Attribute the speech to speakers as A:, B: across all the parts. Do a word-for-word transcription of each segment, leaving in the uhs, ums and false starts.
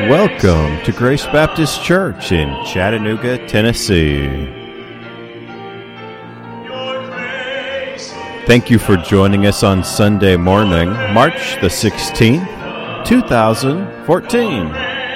A: Welcome to Grace Baptist Church in Chattanooga, Tennessee. Thank you for joining us on Sunday morning, March the sixteenth, two thousand fourteen.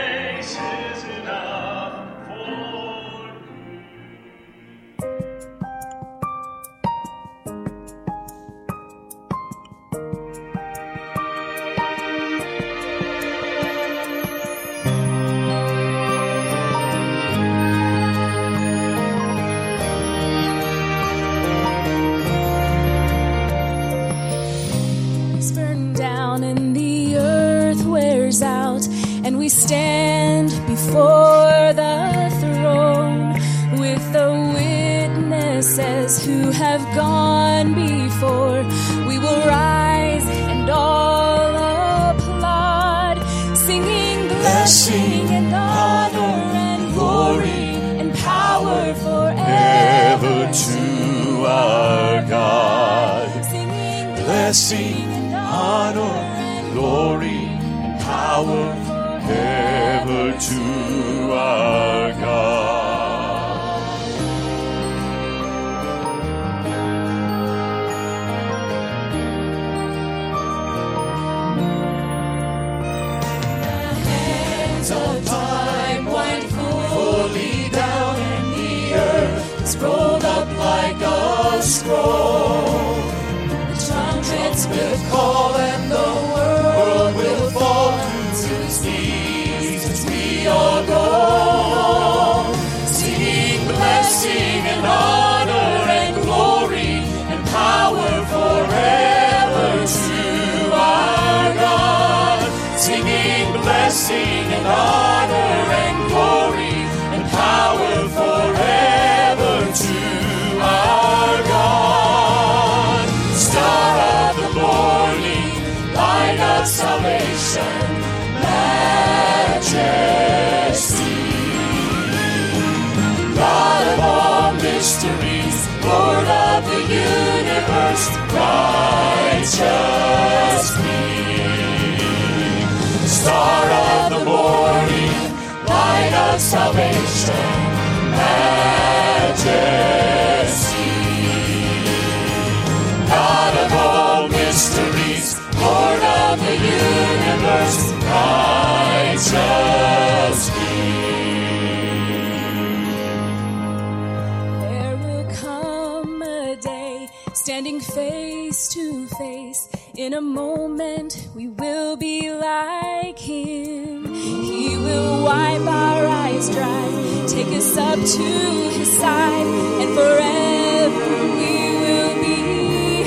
B: Standing face to face, in a moment we will be like Him. He will wipe our eyes dry, take us up to His side, and forever we will be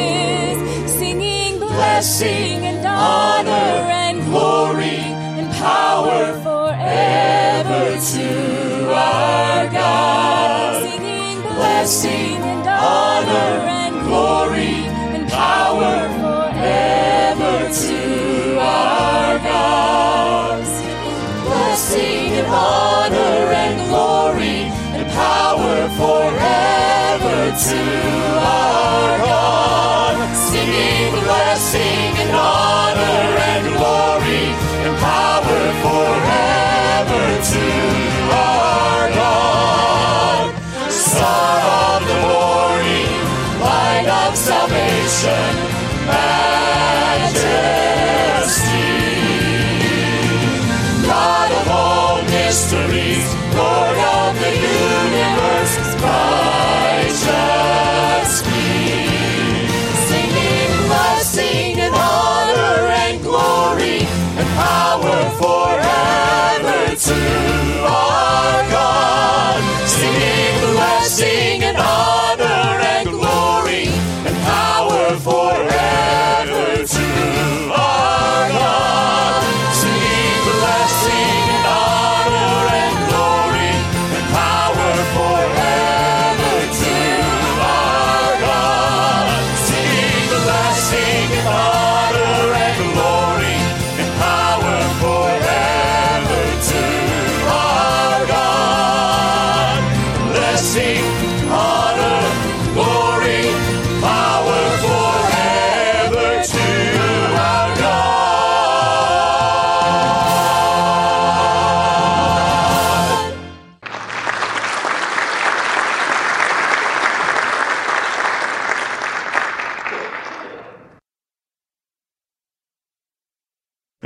B: His. Singing blessing and honor and glory and power forever to our God. Singing blessing and honor and glory and power forever to our God. Blessing and honor and glory and power forever to our God. Singing blessing and honor and glory and power forever to our God. Star of the morning, light of salvation, majesty, God of all mysteries, Lord of the universe, righteous King. Singing blessing and honor and glory and power forever to our God. Singing blessing and honor and glory and power forever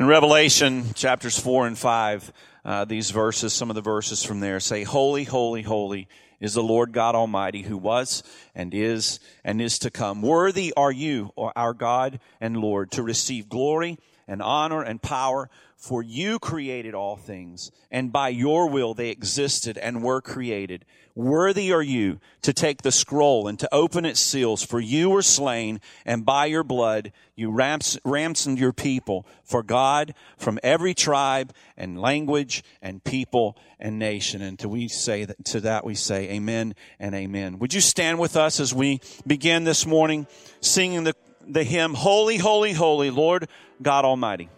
C: Revelation chapters four and five, uh, these verses, some of the verses from there say, Holy, holy, holy is the Lord God Almighty, who was and is and is to come. Worthy are you, our God and Lord, to receive glory and honor and power, for you created all things, and by your will they existed and were created. Worthy are you to take the scroll and to open its seals, for you were slain, and by your blood you rams- ransomed your people for God from every tribe and language and people and nation. And to we say that, to that we say amen and amen. Would you stand with us as we begin this morning singing the, the hymn, Holy, Holy, Holy, Lord God Almighty.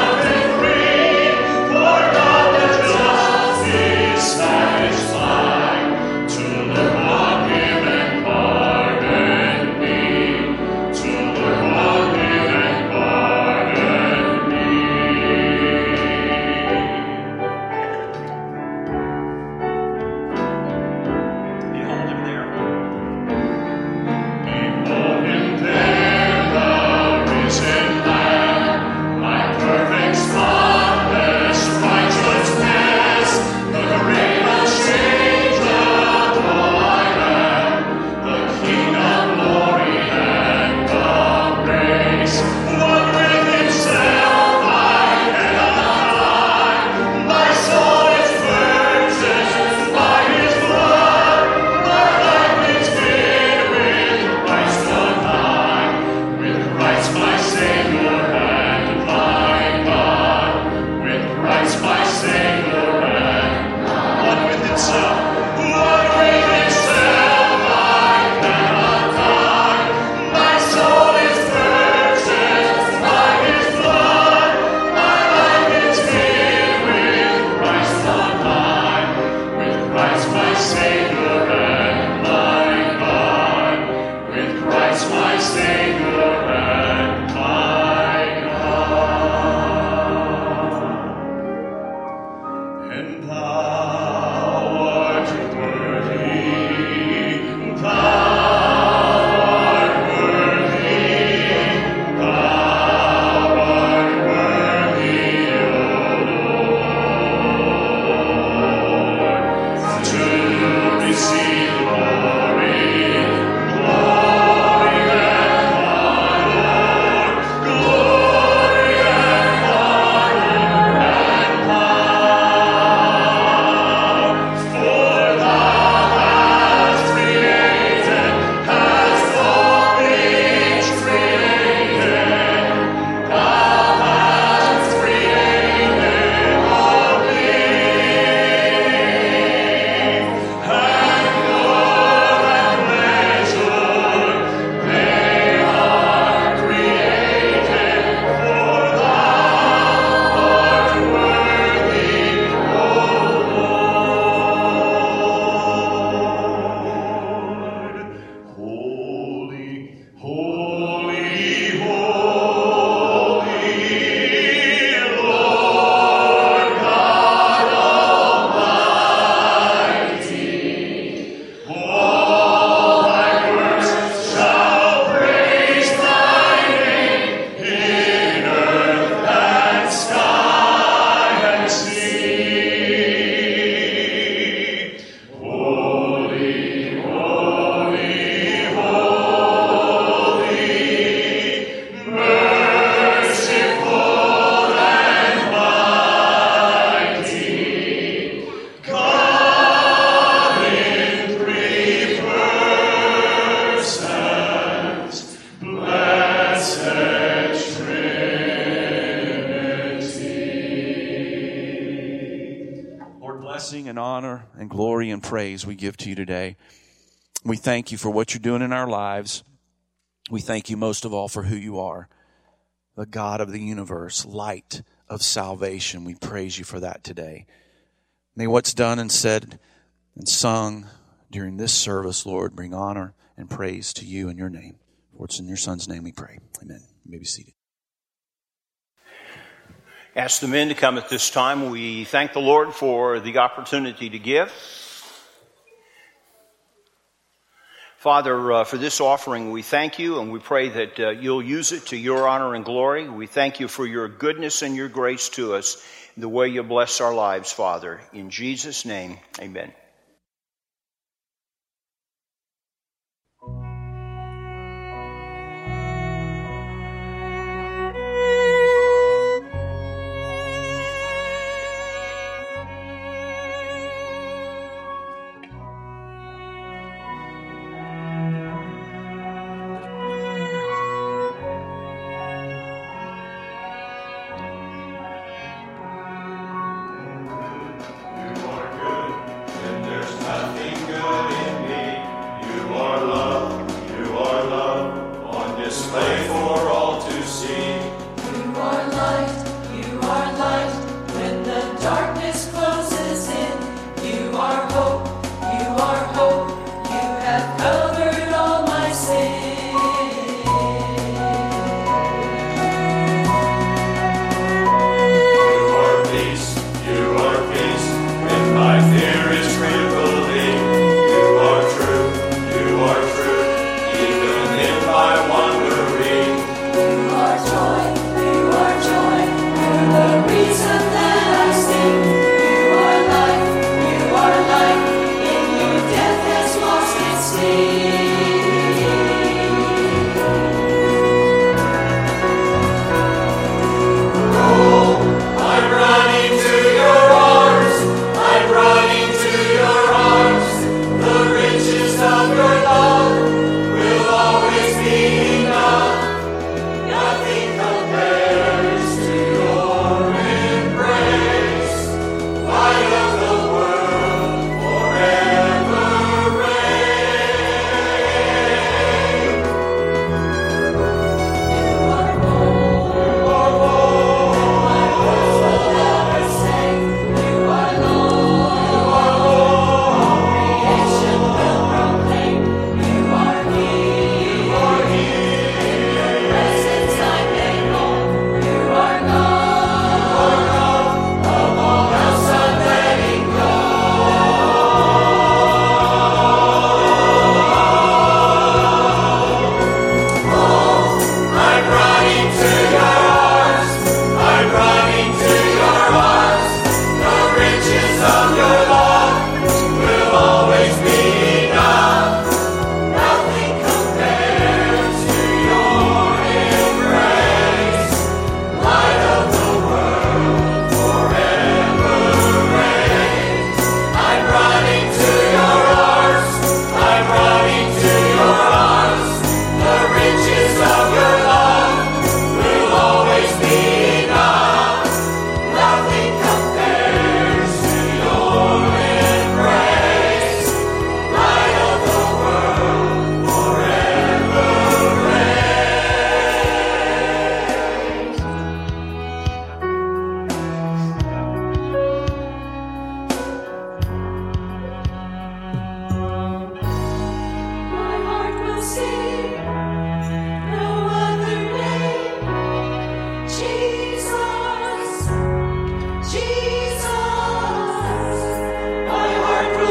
B: Satisfied.
C: And praise we give to you today. We thank you for what you're doing in our lives. We thank you most of all for who you are, the God of the universe, light of salvation. We praise you for that today. May what's done and said and sung during this service, Lord, bring honor and praise to you in your name. For it's in your Son's name we pray. Amen. You may be seated.
D: Ask the men to come at this time. We thank the Lord for the opportunity to give. Father, uh, for this offering, we thank you, and we pray that uh, you'll use it to your honor and glory. We thank you for your goodness and your grace to us, the way you bless our lives, Father. In Jesus' name, amen.
B: You are good.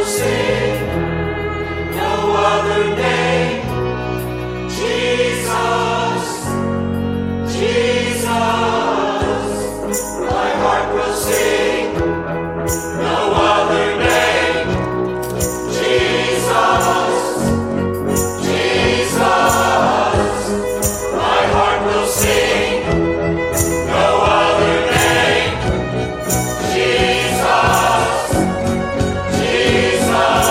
B: will sing. No other name. Jesus, Jesus. My heart will sing. No other name. Jesus, Jesus. My heart will sing. No other name. Jesus, Jesus.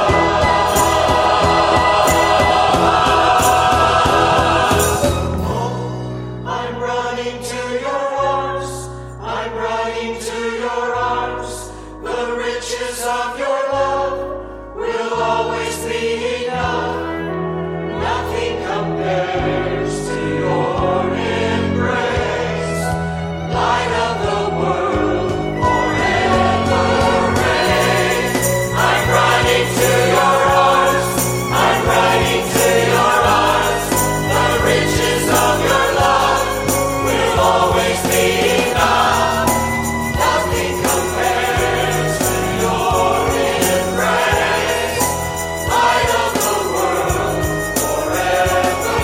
B: I'm running to your arms. I'm running to your arms. The riches of your love will always be enough. Nothing compares to your embrace. Light of the world, forever reign. I'm running to your arms. I'm running to your arms. The riches of your love will always be enough. Nothing compares to your embrace. Light of the world, forever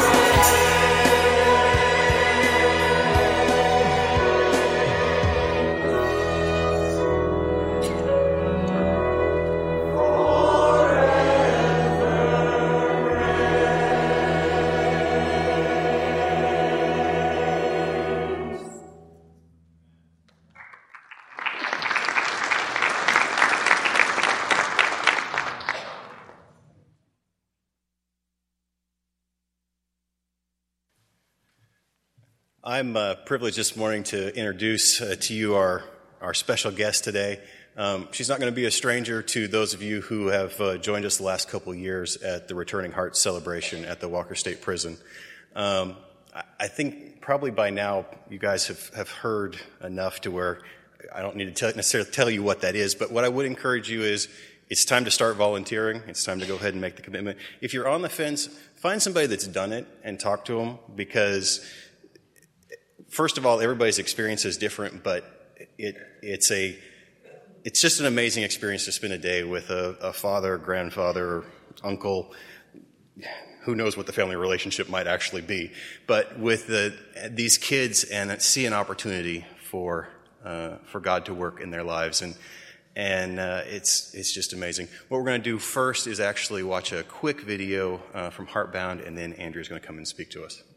E: I'm uh, privileged this morning to introduce uh, to you our, our special guest today. Um, she's not going to be a stranger to those of you who have uh, joined us the last couple of years at the Returning Hearts celebration at the Walker State Prison. Um, I, I think probably by now you guys have, have heard enough to where I don't need to tell, necessarily tell you what that is, but what I would encourage you is it's time to start volunteering. It's time to go ahead and make the commitment. If you're on the fence, find somebody that's done it and talk to them, because first of all, everybody's experience is different, but it, it's a, it's just an amazing experience to spend a day with a, a father, grandfather, uncle, who knows what the family relationship might actually be, but with the, these kids and see an opportunity for, uh, for God to work in their lives. And, and, uh, it's, it's just amazing. What we're going to do first is actually watch a quick video, uh, from Heartbound, and then Andrew's going to come and speak to us.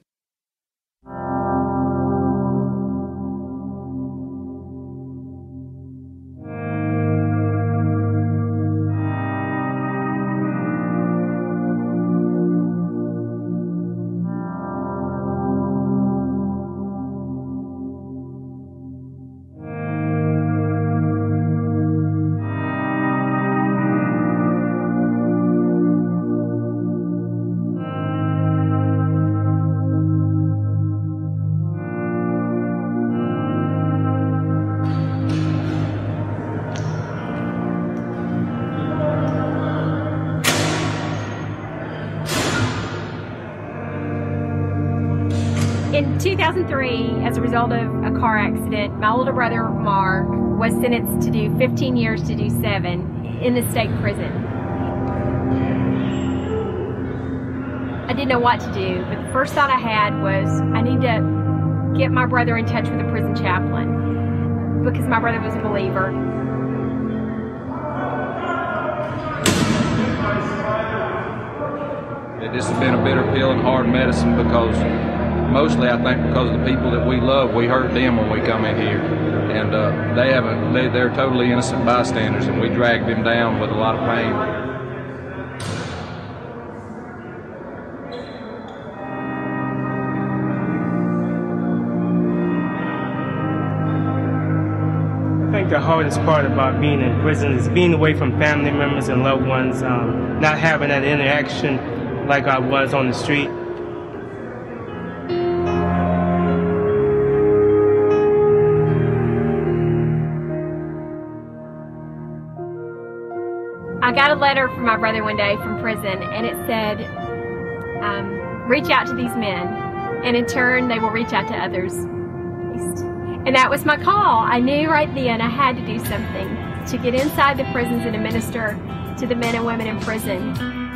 F: In two thousand three, as a result of a car accident, my older brother, Mark, was sentenced to do fifteen years to do seven in the state prison. I didn't know what to do, but the first thought I had was I need to get my brother in touch with the prison chaplain, because my brother was a believer.
G: This has been a bitter pill and hard medicine, because mostly I think because of the people that we love, we hurt them when we come in here. And uh, they haven't, they, they're totally innocent bystanders, and we drag them down with a lot of pain.
H: I think the hardest part about being in prison is being away from family members and loved ones, um, not having that interaction like I was on the street.
F: I got a letter from my brother one day from prison, and it said, um, reach out to these men, and in turn they will reach out to others. And that was my call. I knew right then I had to do something to get inside the prisons and to minister to the men and women in prison.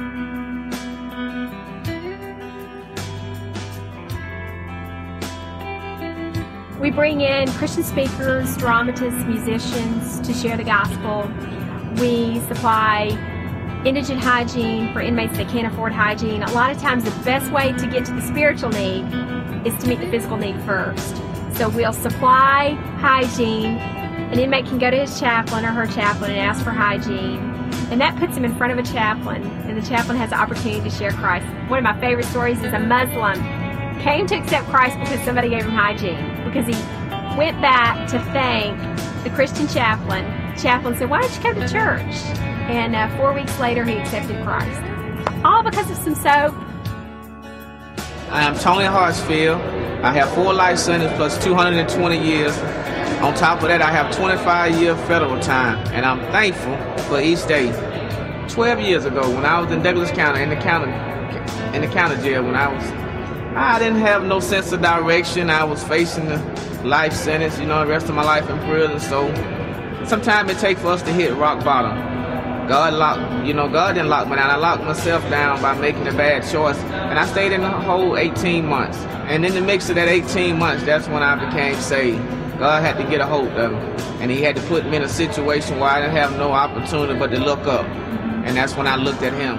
F: We bring in Christian speakers, dramatists, musicians to share the gospel. We supply indigent hygiene for inmates that can't afford hygiene. A lot of times the best way to get to the spiritual need is to meet the physical need first. So we'll supply hygiene. An inmate can go to his chaplain or her chaplain and ask for hygiene. And that puts him in front of a chaplain, and the chaplain has the opportunity to share Christ. One of my favorite stories is a Muslim came to accept Christ because somebody gave him hygiene, because he went back to thank the Christian chaplain. The chaplain said, "Why don't you come to church?" And uh, four weeks later, he accepted Christ. All because of some soap.
I: I am Tony Hartsfield. I have four life sentences plus two hundred twenty years. On top of that, I have twenty-five year federal time, and I'm thankful for each day. Twelve years ago, when I was in Douglas County, in the county, in the county jail, when I was, I didn't have no sense of direction. I was facing the life sentence, you know, the rest of my life in prison. So sometimes it takes for us to hit rock bottom. God locked, you know, God didn't lock me down. I locked myself down by making a bad choice, and I stayed in the whole eighteen months. And in the mix of that eighteen months, that's when I became saved. God had to get a hold of me, and he had to put me in a situation where I didn't have no opportunity but to look up. And that's when I looked at him.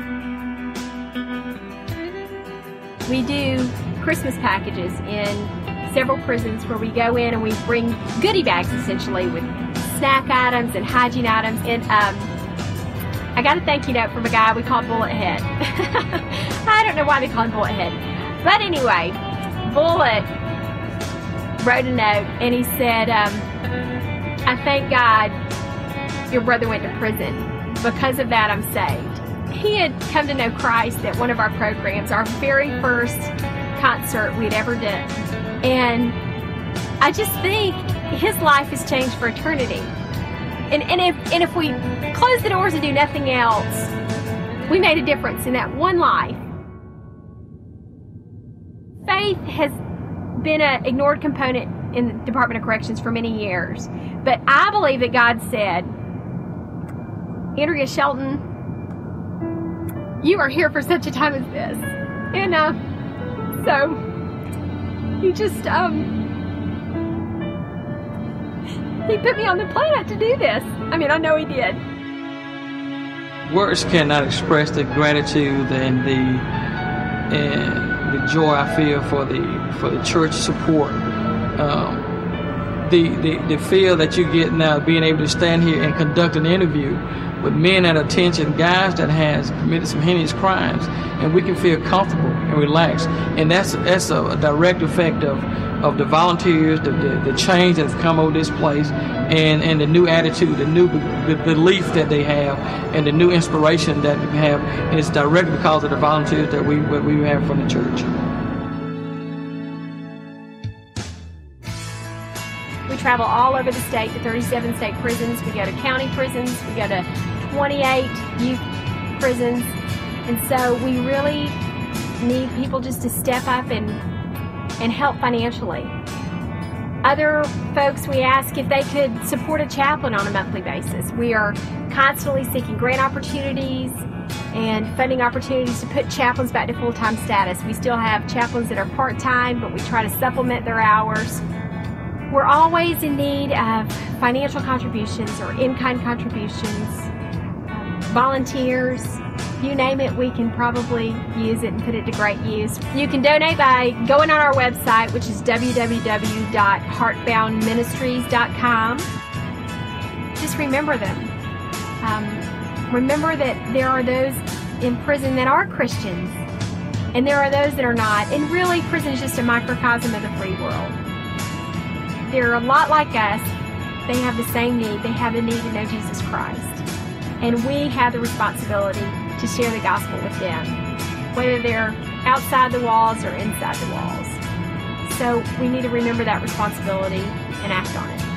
F: We do Christmas packages in several prisons where we go in and we bring goodie bags, essentially, with snack items and hygiene items. And um, I got a thank you note from a guy we call Bullet Head. I don't know why they call him Bullet Head. But anyway, Bullet wrote a note and he said, um, I thank God your brother went to prison. Because of that, I'm saved. He had come to know Christ at one of our programs, our very first concert we'd ever done. And I just think his life has changed for eternity. And, and, if, and if we close the doors and do nothing else, we made a difference in that one life. Faith has been an ignored component in the Department of Corrections for many years. But I believe that God said, Andrea Shelton, you are here for such a time as this. And uh, so he just, um, he put me on the planet to do this. I mean, I know he did.
J: Words cannot express the gratitude and the and the joy I feel for the for the church support. Um, the, the the feel that you get now being able to stand here and conduct an interview with men at attention, guys that has committed some heinous crimes, and we can feel comfortable and relaxed. And that's that's a, a direct effect of of the volunteers, the, the the change that's come over this place, and and the new attitude, the new be- the belief that they have, and the new inspiration that we have. And it's direct because of the volunteers that we that we have from the church.
F: We travel all over the state to thirty-seven state prisons. We go to county prisons. We go to twenty-eight youth prisons. And so we really need people just to step up and and help financially. Other folks, we ask if they could support a chaplain on a monthly basis. We are constantly seeking grant opportunities and funding opportunities to put chaplains back to full-time status. We still have chaplains that are part-time, but we try to supplement their hours. We're always in need of financial contributions or in-kind contributions, uh, volunteers, you name it, we can probably use it and put it to great use. You can donate by going on our website, which is w w w dot heartbound ministries dot com. Just remember them. Um, remember that there are those in prison that are Christians, and there are those that are not. And really, prison is just a microcosm of the free world. They're a lot like us. They have the same need. They have the need to know Jesus Christ. And we have the responsibility to share the gospel with them, whether they're outside the walls or inside the walls. So we need to remember that responsibility and act on it.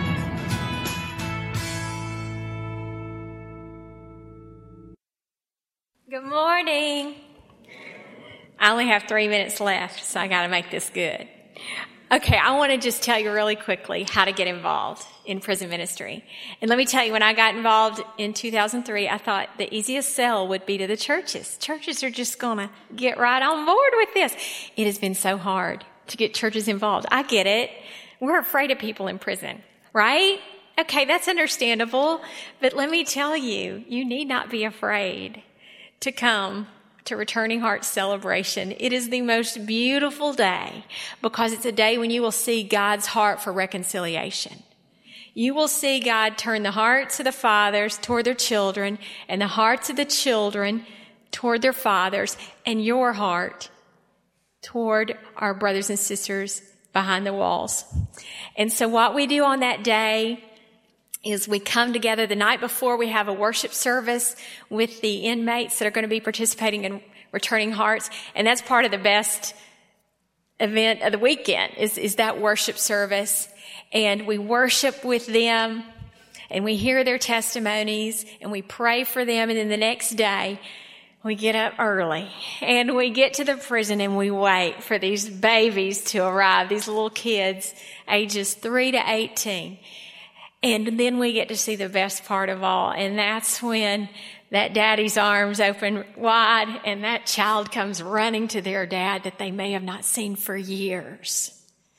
K: Good morning. I only have three minutes left, so I got to make this good. Okay, I want to just tell you really quickly how to get involved in prison ministry. And let me tell you, when I got involved in two thousand three, I thought the easiest sell would be to the churches. Churches are just going to get right on board with this. It has been so hard to get churches involved. I get it. We're afraid of people in prison, right? Okay, that's understandable. But let me tell you, you need not be afraid to come to Returning Hearts Celebration. It is the most beautiful day because it's a day when you will see God's heart for reconciliation. You will see God turn the hearts of the fathers toward their children and the hearts of the children toward their fathers and your heart toward our brothers and sisters behind the walls. And so what we do on that day is we come together the night before. We have a worship service with the inmates that are going to be participating in Returning Hearts. And that's part of the best event of the weekend is, is that worship service. And we worship with them and we hear their testimonies and we pray for them. And then the next day we get up early and we get to the prison and we wait for these babies to arrive, these little kids ages three to eighteen. And then we get to see the best part of all, and that's when that daddy's arms open wide and that child comes running to their dad that they may have not seen for years.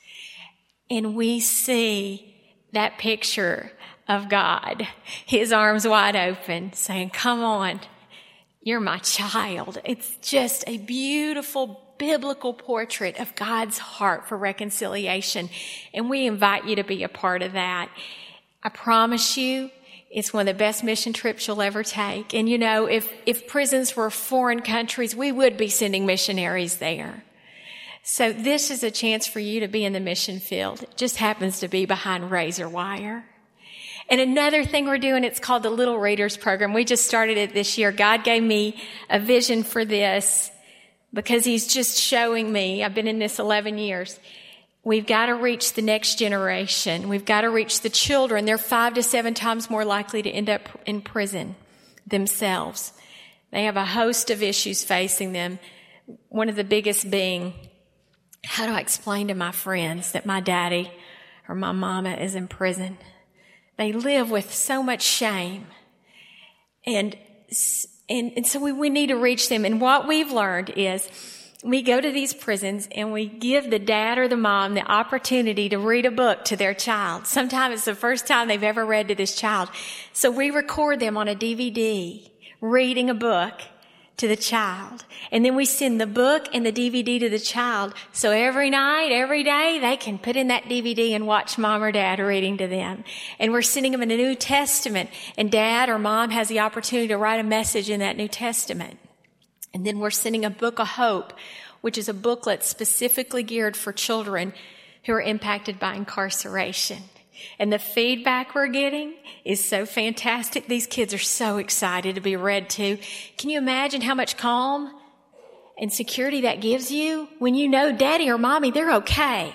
K: And we see that picture of God, his arms wide open, saying, come on, you're my child. It's just a beautiful biblical portrait of God's heart for reconciliation, and we invite you to be a part of that. I promise you, it's one of the best mission trips you'll ever take. And you know, if, if prisons were foreign countries, we would be sending missionaries there. So this is a chance for you to be in the mission field. It just happens to be behind razor wire. And another thing we're doing, it's called the Little Readers Program. We just started it this year. God gave me a vision for this because he's just showing me. I've been in this eleven years. We've got to reach the next generation. We've got to reach the children. They're five to seven times more likely to end up in prison themselves. They have a host of issues facing them. One of the biggest being, how do I explain to my friends that my daddy or my mama is in prison? They live with so much shame. And, and, and so we, we need to reach them. And what we've learned is, we go to these prisons and we give the dad or the mom the opportunity to read a book to their child. Sometimes it's the first time they've ever read to this child. So we record them on a D V D, reading a book to the child. And then we send the book and the D V D to the child. So every night, every day, they can put in that D V D and watch mom or dad reading to them. And we're sending them in a New Testament. And dad or mom has the opportunity to write a message in that New Testament. And then we're sending a book of hope, which is a booklet specifically geared for children who are impacted by incarceration. And the feedback we're getting is so fantastic. These kids are so excited to be read to. Can you imagine how much calm and security that gives you when you know daddy or mommy, they're okay?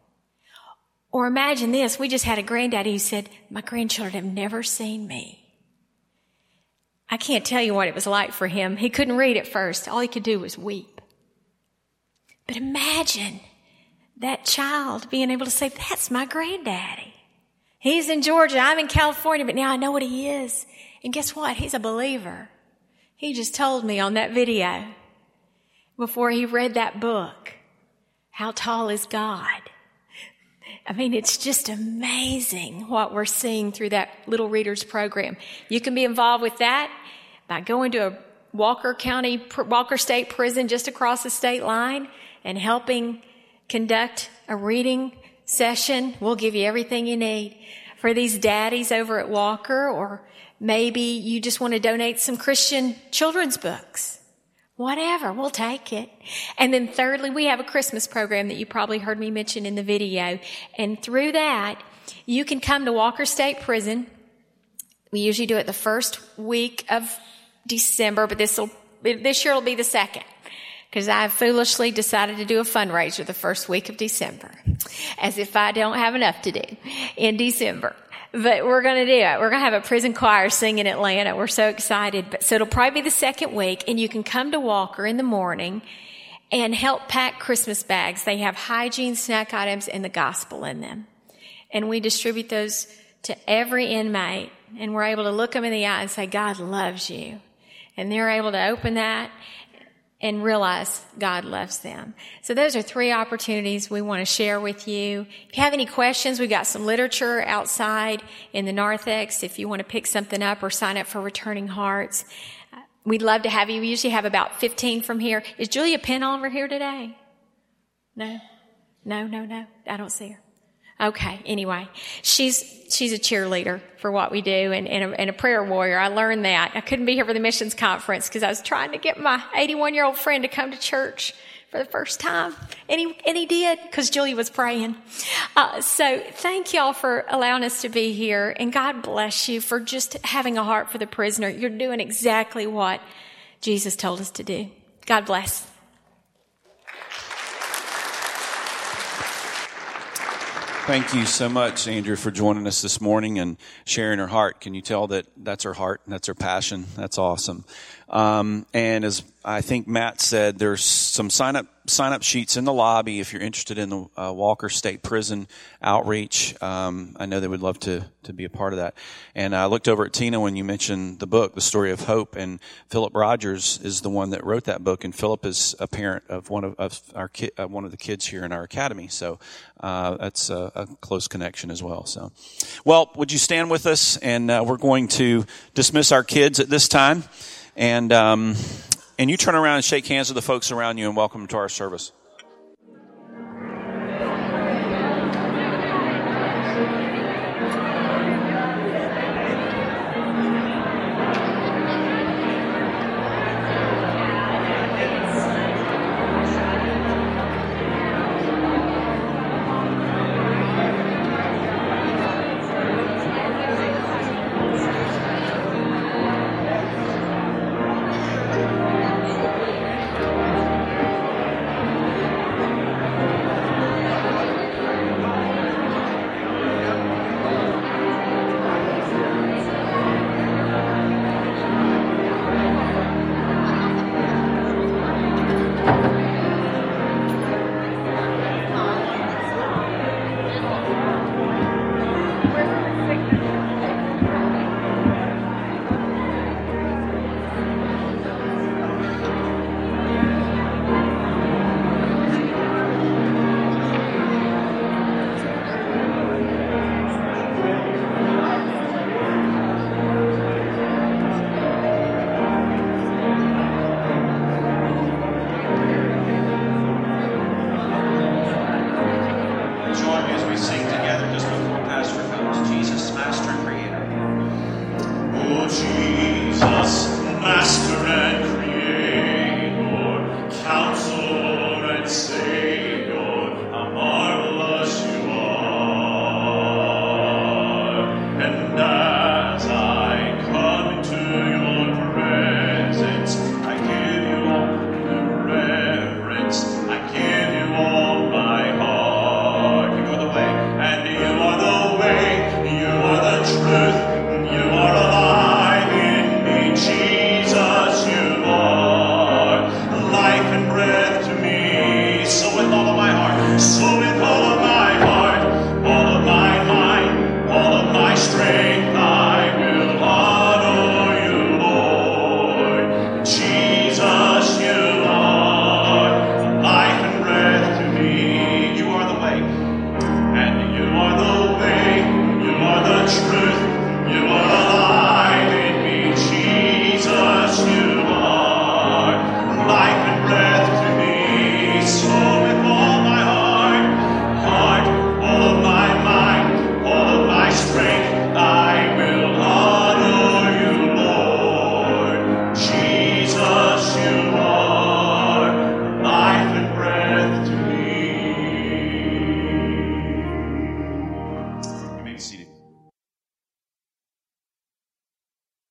K: Or imagine this. We just had a granddaddy who said, my grandchildren have never seen me. I can't tell you what it was like for him. He couldn't read at first. All he could do was weep. But imagine that child being able to say, that's my granddaddy. He's in Georgia. I'm in California, but now I know what he is. And guess what? He's a believer. He just told me on that video before he read that book, how tall is God? I mean, it's just amazing what we're seeing through that Little Readers Program. You can be involved with that by going to a Walker County, Walker State Prison just across the state line and helping conduct a reading session. We'll give you everything you need. For these daddies over at Walker, or maybe you just want to donate some Christian children's books. Whatever, we'll take it. And then thirdly, we have a Christmas program that you probably heard me mention in the video. And through that, you can come to Walker State Prison. We usually do it the first week of December, but this will this year will be the second, because I foolishly decided to do a fundraiser the first week of December, as if I don't have enough to do in December. But we're going to do it. We're going to have a prison choir sing in Atlanta. We're so excited. But so it'll probably be the second week, and you can come to Walker in the morning, and help pack Christmas bags. They have hygiene, snack items, and the gospel in them. And we distribute those to every inmate, and we're able to look them in the eye and say, God loves you. And they're able to open that and realize God loves them. So those are three opportunities we want to share with you. If you have any questions, we've got some literature outside in the narthex if you want to pick something up or sign up for Returning Hearts. We'd love to have you. We usually have about fifteen from here. Is Julia Penn over here today? No? No, no, no. I don't see her. Okay, anyway, she's she's a cheerleader for what we do and, and, a, and a prayer warrior. I learned that. I couldn't be here for the missions conference because I was trying to get my eighty-one-year-old friend to come to church for the first time. And he, and he did because Julia was praying. Uh, so thank y'all for allowing us to be here. And God bless you for just having a heart for the prisoner. You're doing exactly what Jesus told us to do. God bless.
C: Thank you so much, Andrea, for joining us this morning and sharing her heart. Can you tell that that's her heart and that's her passion? That's awesome. Um, and as I think Matt said, there's some sign-up sign-up sheets in the lobby if you're interested in the uh, Walker State Prison outreach. Um, I know they would love to to be a part of that. And I looked over at Tina when you mentioned the book, The Story of Hope, and Philip Rogers is the one that wrote that book. And Philip is a parent of one of, of our ki- uh, one of the kids here in our academy. So uh, that's a, a close connection as well. So, well, would you stand with us? And uh, we're going to dismiss our kids at this time. And um, and you turn around and shake hands with the folks around you and welcome them to our service.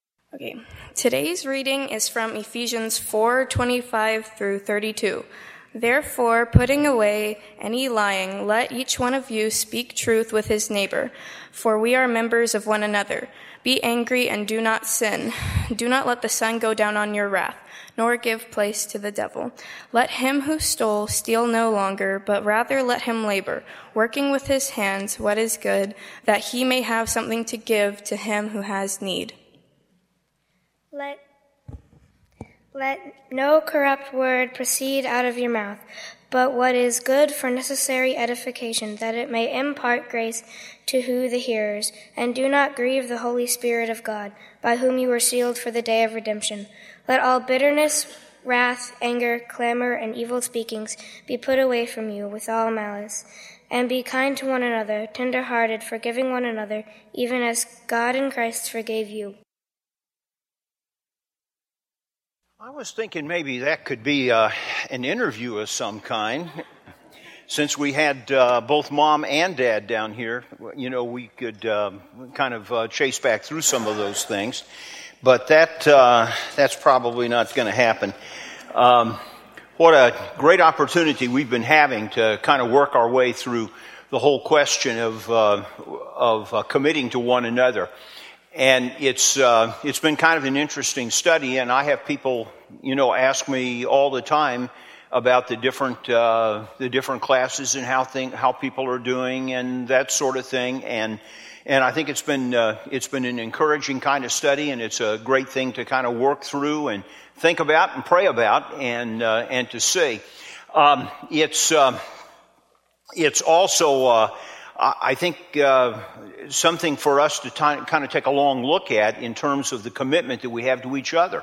L: Today's reading is from Ephesians four twenty-five through thirty-two. Therefore, putting away any lying, let each one of you speak truth with his neighbor, for we are members of one another. Be angry and do not sin. Do not let the sun go down on your wrath, nor give place to the devil. Let him who stole steal no longer, but rather let him labor, working with his hands what is good, that he may have something to give to him who has need.
M: Let Let no corrupt word proceed out of your mouth, but what is good for necessary edification, that it may impart grace to who the hearers. And do not grieve the Holy Spirit of God, by whom you were sealed for the day of redemption. Let all bitterness, wrath, anger, clamor, and evil speakings be put away from you with all malice. And be kind to one another, tender-hearted, forgiving one another, even as God in Christ forgave you.
D: I was thinking maybe that could be uh, an interview of some kind. Since we had uh, both Mom and Dad down here, you know, we could uh, kind of uh, chase back through some of those things. But that uh, that's probably not going to happen. Um, what a great opportunity we've been having to kind of work our way through the whole question of uh, of uh, committing to one another. And it's uh, it's been kind of an interesting study, and I have people, you know, ask me all the time about the different uh, the different classes and how thing how people are doing and that sort of thing. And and I think it's been uh, it's been an encouraging kind of study, and it's a great thing to kind of work through and think about and pray about and uh, and to see. Um, it's uh, it's also. Uh, I think uh, something for us to t- kind of take a long look at in terms of the commitment that we have to each other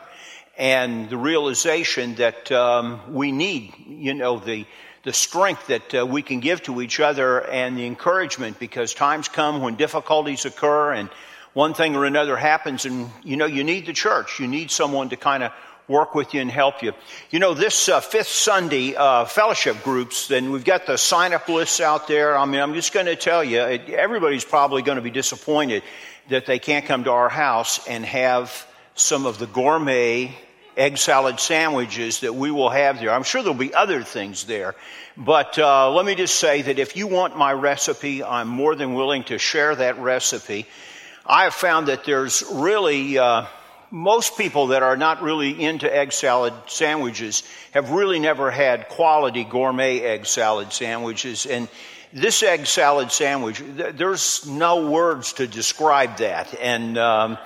D: and the realization that um, we need, you know, the the strength that uh, we can give to each other and the encouragement, because times come when difficulties occur and one thing or another happens, and, you know, you need the church. You need someone to kind of work with you and help you. You know, this uh, fifth Sunday uh, fellowship groups, then we've got the sign-up lists out there. I mean, I'm just going to tell you, it, everybody's probably going to be disappointed that they can't come to our house and have some of the gourmet egg salad sandwiches that we will have there. I'm sure there'll be other things there. But uh, let me just say that if you want my recipe, I'm more than willing to share that recipe. I have found that there's really... Uh, Most people that are not really into egg salad sandwiches have really never had quality gourmet egg salad sandwiches. And this egg salad sandwich, th- there's no words to describe that. And um,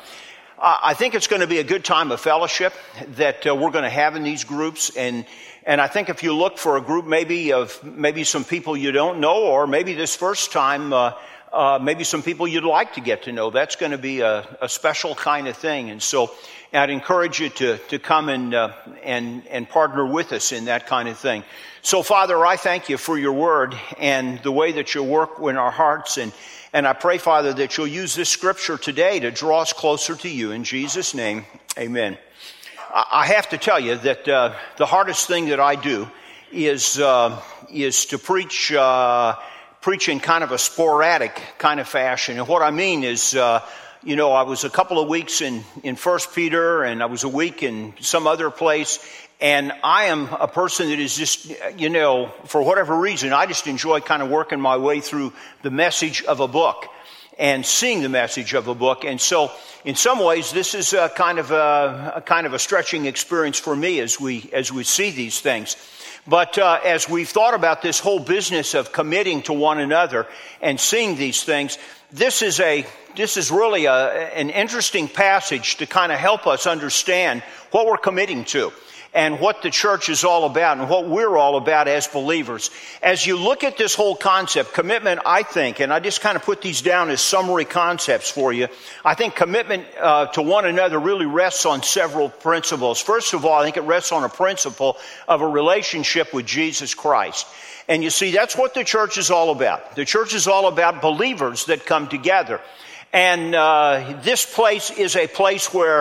D: I think it's going to be a good time of fellowship that uh, we're going to have in these groups. And and I think if you look for a group maybe of maybe some people you don't know, or maybe this first time uh, Uh, maybe some people you'd like to get to know, that's going to be a, a special kind of thing. And so I'd encourage you to, to come and, uh, and, and partner with us in that kind of thing. So Father, I thank you for your word and the way that you work in our hearts. And, and I pray, Father, that you'll use this scripture today to draw us closer to you. In Jesus' name, amen. I, I have to tell you that uh, the hardest thing that I do is, uh, is to preach, uh, preach in kind of a sporadic kind of fashion. And what I mean is, uh, you know, I was a couple of weeks in, in First Peter, and I was a week in some other place, and I am a person that is just, you know, for whatever reason, I just enjoy kind of working my way through the message of a book and seeing the message of a book. And so in some ways, this is a kind of a, a kind of a stretching experience for me as we, as we see these things. But uh, as we've thought about this whole business of committing to one another and seeing these things, this is a this is really a, an interesting passage to kind of help us understand what we're committing to and what the church is all about and what we're all about as believers. As you look at this whole concept, commitment, I think, and I just kind of put these down as summary concepts for you, I think commitment uh, to one another really rests on several principles. First of all, I think it rests on a principle of a relationship with Jesus Christ. And you see, that's what the church is all about. The church is all about believers that come together. And uh, this place is a place where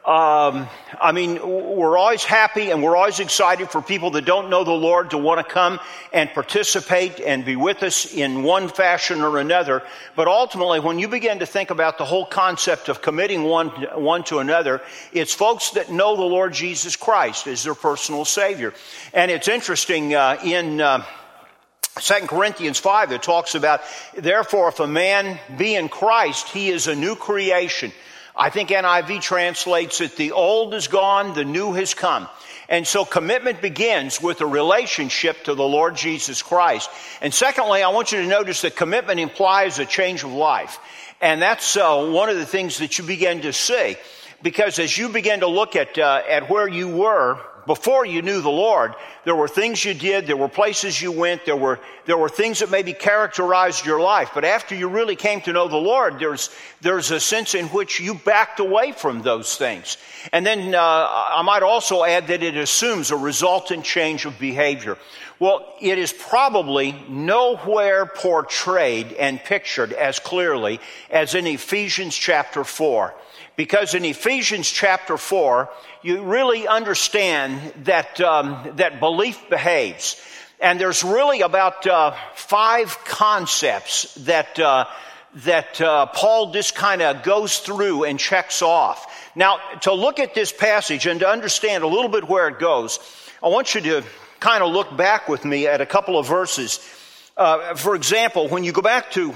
D: Um, I mean, we're always happy and we're always excited for people that don't know the Lord to want to come and participate and be with us in one fashion or another. But ultimately, when you begin to think about the whole concept of committing one, one to another, it's folks that know the Lord Jesus Christ as their personal Savior. And it's interesting, uh, in, uh, Second Corinthians five, it talks about, therefore, if a man be in Christ, he is a new creation. I think N I V translates it, the old is gone, the new has come. And so commitment begins with a relationship to the Lord Jesus Christ. And secondly, I want you to notice that commitment implies a change of life. And that's uh, one of the things that you begin to see. Because as you begin to look at uh, at where you were before you knew the Lord, there were things you did, there were places you went, there were there were things that maybe characterized your life. But after you really came to know the Lord, there's there's a sense in which you backed away from those things. And then uh, I might also add that it assumes a resultant change of behavior. Well, it is probably nowhere portrayed and pictured as clearly as in Ephesians chapter four. Because in Ephesians chapter four, you really understand that um, that belief behaves. And there's really about uh, five concepts that uh, that uh, Paul just kind of goes through and checks off. Now, to look at this passage and to understand a little bit where it goes, I want you to kind of look back with me at a couple of verses. Uh, for example, when you go back to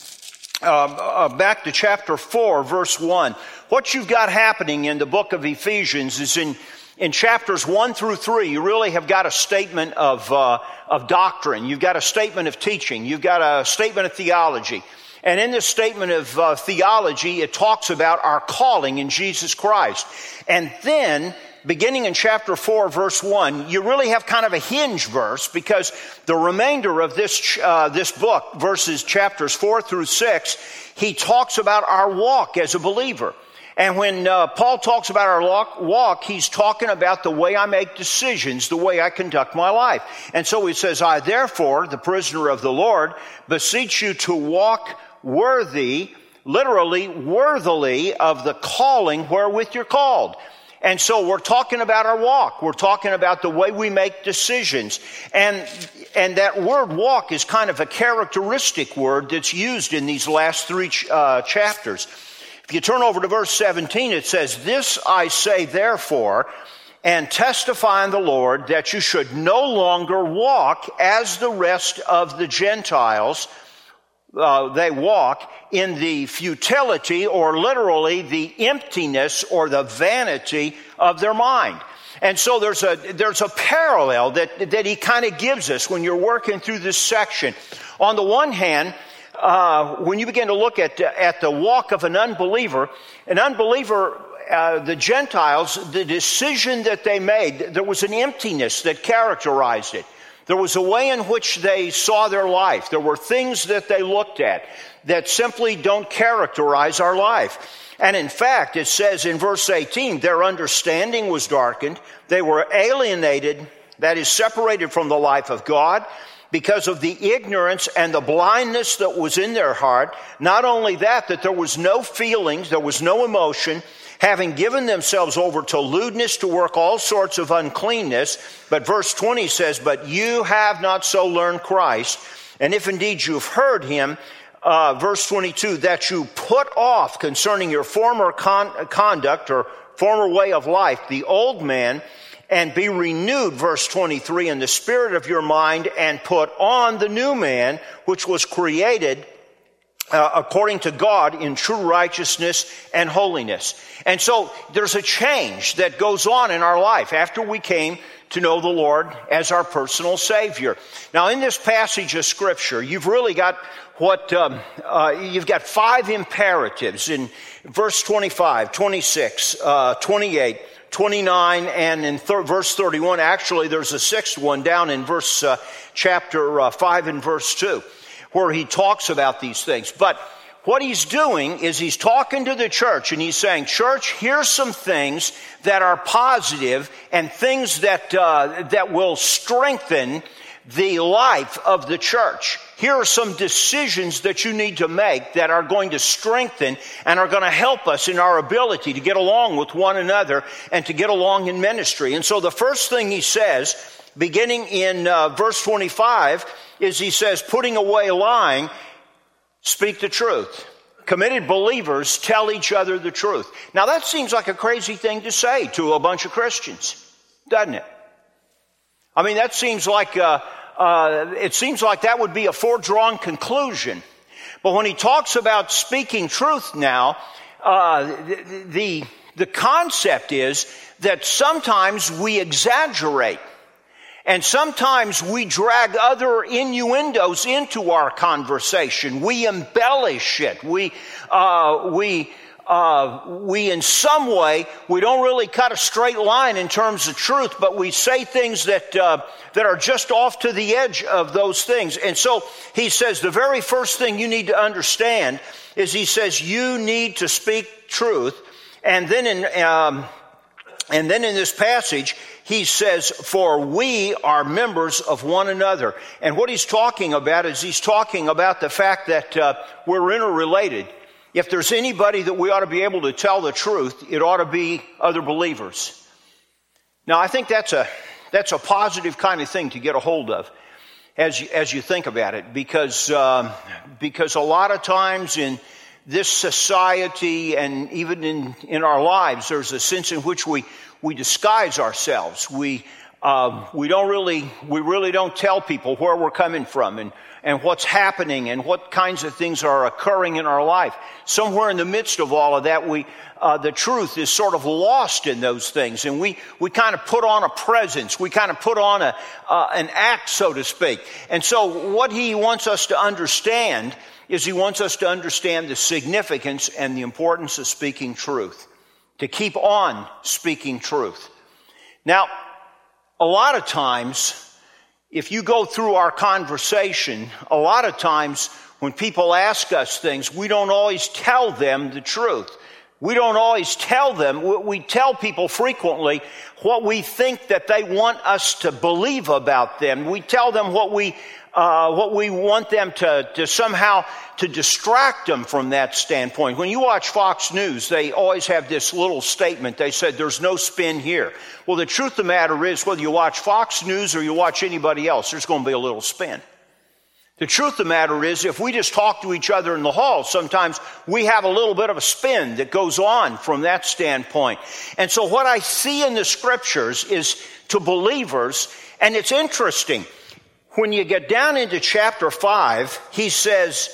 D: uh, uh, back to chapter four, verse one, what you've got happening in the book of Ephesians is in in chapters one through three, you really have got a statement of uh, of doctrine. You've got a statement of teaching. You've got a statement of theology. And in this statement of uh, theology, it talks about our calling in Jesus Christ. And then, beginning in chapter four, verse one, you really have kind of a hinge verse, because the remainder of this uh, this book, verses chapters four through six, he talks about our walk as a believer. And when uh, Paul talks about our walk, walk, he's talking about the way I make decisions, the way I conduct my life. And so he says, I therefore, the prisoner of the Lord, beseech you to walk worthy, literally worthily of the calling wherewith you're called. And so we're talking about our walk. We're talking about the way we make decisions. And, and that word walk is kind of a characteristic word that's used in these last three uh, chapters. If you turn over to verse seventeen, it says, This I say therefore, and testify in the Lord, that you should no longer walk as the rest of the Gentiles, uh, they walk in the futility, or literally the emptiness or the vanity of their mind. And so there's a there's a parallel that, that he kind of gives us when you're working through this section. On the one hand, Uh, when you begin to look at at the walk of an unbeliever, an unbeliever, uh, the Gentiles, the decision that they made, there was an emptiness that characterized it. There was a way in which they saw their life. There were things that they looked at that simply don't characterize our life. And in fact, it says in verse eighteen, their understanding was darkened. They were alienated, that is, separated from the life of God, because of the ignorance and the blindness that was in their heart. Not only that, that there was no feelings, there was no emotion, having given themselves over to lewdness, to work all sorts of uncleanness. But verse twenty says, But you have not so learned Christ, and if indeed you've heard him, uh, verse twenty-two, that you put off concerning your former con- conduct or former way of life, the old man, and be renewed, verse twenty-three, in the spirit of your mind, and put on the new man, which was created uh, according to God in true righteousness and holiness. And so there's a change that goes on in our life after we came to know the Lord as our personal Savior. Now, in this passage of Scripture, you've really got what um, uh, you've got five imperatives in verse twenty-five, twenty-six, uh, twenty-eight, twenty-nine, and in thir- verse thirty-one. Actually, there's a sixth one down in verse uh, chapter uh, five and verse two, where he talks about these things. But what he's doing is he's talking to the church, and he's saying, church, here's some things that are positive and things that uh, that will strengthen the life of the church. here are some decisions that you need to make that are going to strengthen and are going to help us in our ability to get along with one another and to get along in ministry. And so the first thing he says, beginning in uh, verse twenty-five, is he says, putting away lying, speak the truth. Committed believers tell each other the truth. Now that seems like a crazy thing to say to a bunch of Christians, doesn't it? I mean, that seems like uh, uh, it seems like that would be a foredrawn conclusion. But when he talks about speaking truth now, uh, the, the the concept is that sometimes we exaggerate. And sometimes we drag other innuendos into our conversation. We embellish it. We, uh, we, uh, we in some way, we don't really cut a straight line in terms of truth, but we say things that, uh, that are just off to the edge of those things. And so he says the very first thing you need to understand is he says you need to speak truth. And then in, um, and then in this passage, he says, for we are members of one another. And what he's talking about is he's talking about the fact that uh, we're interrelated. If there's anybody that we ought to be able to tell the truth, it ought to be other believers. Now, I think that's a that's a positive kind of thing to get a hold of as you, as you think about it, because um, because a lot of times in this society and even in, in our lives, there's a sense in which we we disguise ourselves. We uh, we don't really we really don't tell people where we're coming from and and what's happening and what kinds of things are occurring in our life. Somewhere in the midst of all of that, we uh, the truth is sort of lost in those things, and we we kind of put on a presence. We kind of put on a uh, an act, so to speak. And so, what he wants us to understand is he wants us to understand the significance and the importance of speaking truth, to keep on speaking truth. Now, a lot of times, if you go through our conversation, a lot of times when people ask us things, we don't always tell them the truth. We don't always tell them. We tell people frequently what we think that they want us to believe about them. We tell them what we Uh, what we want them to, to somehow to distract them from that standpoint. When you watch Fox News, they always have this little statement. They said, there's no spin here. Well, the truth of the matter is, whether you watch Fox News or you watch anybody else, there's going to be a little spin. The truth of the matter is, if we just talk to each other in the hall, sometimes we have a little bit of a spin that goes on from that standpoint. And so what I see in the scriptures is to believers, and it's interesting. When you get down into chapter five, he says,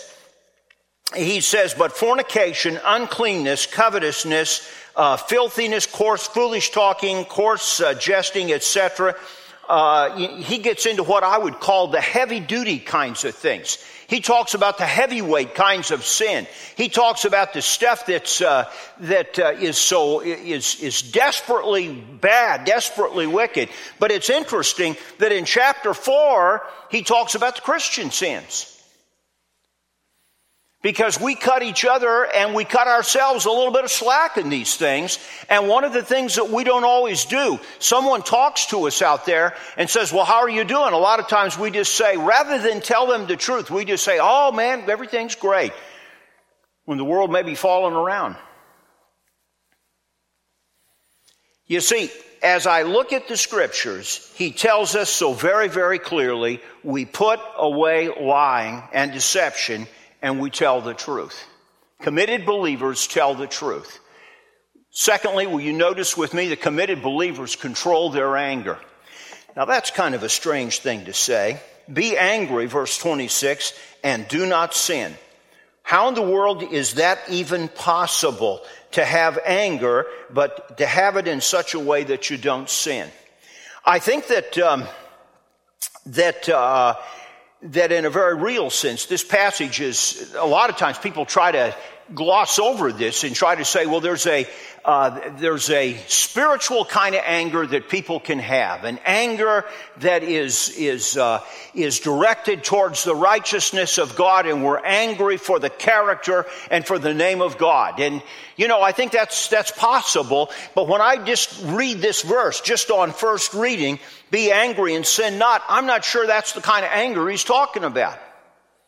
D: he says, but fornication, uncleanness, covetousness, uh, filthiness, coarse, foolish talking, coarse uh, jesting, et cetera. Uh, he gets into what I would call the heavy-duty kinds of things. He talks about the heavyweight kinds of sin. He talks about the stuff that's uh, that uh, is so is is desperately bad, desperately wicked. But it's interesting that in chapter four he talks about the Christian sins, because we cut each other and we cut ourselves a little bit of slack in these things. And one of the things that we don't always do, someone talks to us out there and says, well, how are you doing? A lot of times we just say, rather than tell them the truth, we just say, oh man, everything's great, when the world may be falling around. You see, as I look at the scriptures, he tells us so very, very clearly, we put away lying and deception, and we tell the truth. Committed believers tell the truth. Secondly, will you notice with me, the committed believers control their anger. Now that's kind of a strange thing to say. Be angry, verse twenty-six, and do not sin. How in the world is that even possible, to have anger, but to have it in such a way that you don't sin? I think that, um, that, uh, that in a very real sense, this passage is, a lot of times people try to gloss over this and try to say, well, there's a uh, there's a spiritual kind of anger that people can have, an anger that is is uh, is directed towards the righteousness of God, and we're angry for the character and for the name of God. And you know, I think that's that's possible. But when I just read this verse, just on first reading, be angry and sin not, I'm not sure that's the kind of anger he's talking about.